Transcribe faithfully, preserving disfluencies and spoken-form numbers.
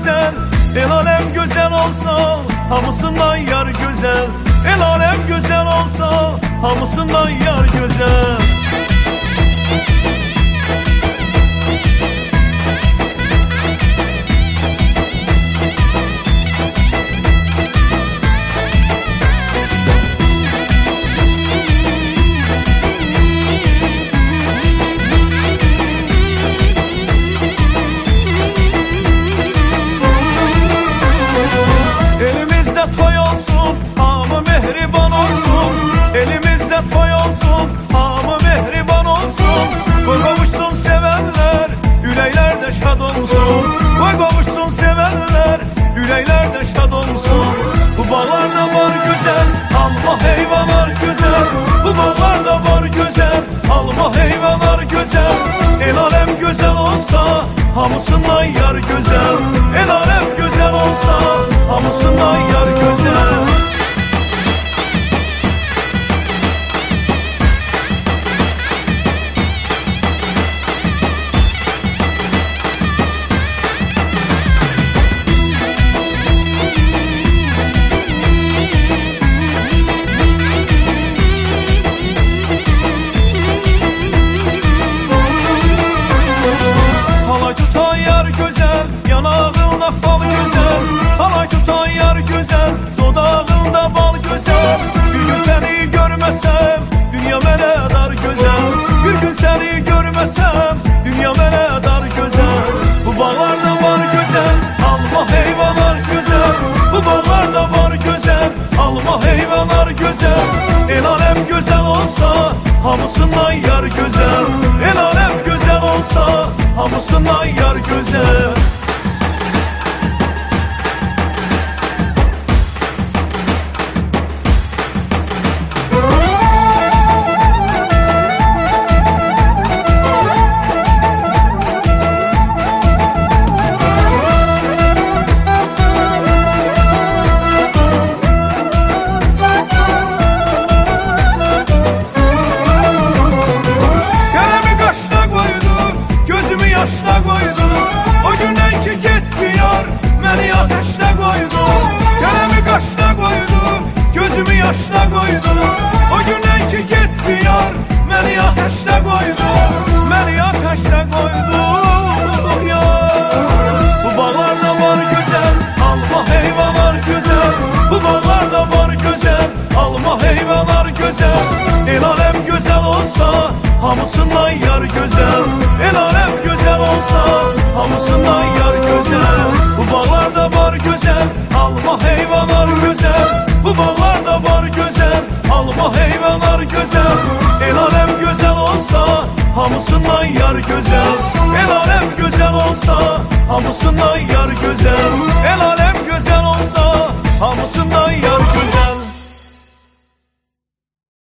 güzel. El alem güzel olsa hamısından yar güzel. El alem güzel olsa hamısından yar güzel. Toy olsun, hamı mehriban olsun. Elimizde toy olsun, hamı mehriban olsun. Koy kavuşsun sevenler, yüreklerde şad olsun. Koy kavuşsun sevenler, yüreklerde şad olsun. Bu bağlarda var güzel, alma heyvanlar güzel. Bu bağlarda var güzel, alma heyvanlar güzel. El alem güzel olsa, hamısından yar güzel. El alem güzel olsa, hamısından yar güzel. Halay tutan yar güzel, yanağında fal güzel. Halay tutan yar güzel, dodağında bal güzel. Bir gün seni görmesem, dünya mene dar güzel. Bir gün seni görmesem, dünya mene dar güzel. Bu bağlarda var güzel, alma heyvanlar güzel. Bu bağlarda var güzel, alma heyvanlar güzel. El alem güzel olsa, hamısından yar güzel. El alem güzel olsa, hamısından yar güzel. Yaşla koydu, o günden ki gitti yar, beni ateşle koydu. Kalemi kaşla koydu, gözümü yaşla koydu. O günden ki gitti yar, beni ateşle koydu. Beni ateşle koydu yar. Bu bağlarda var güzel, alma heyvanlar güzel. Bu bağlarda var güzel, alma heyvanlar güzel. El alem güzel olsa, hamısından yar güzel. El alem güzel olsa, hamısından yar güzel. Bu bağlarda var güzel, alma heyvanlar güzel. Bu bağlarda var güzel, alma heyvanlar güzel. El alem güzel olsa, hamısından yar güzel. El alem güzel olsa, hamısından yar güzel. El alem güzel olsa, hamısından yar güzel.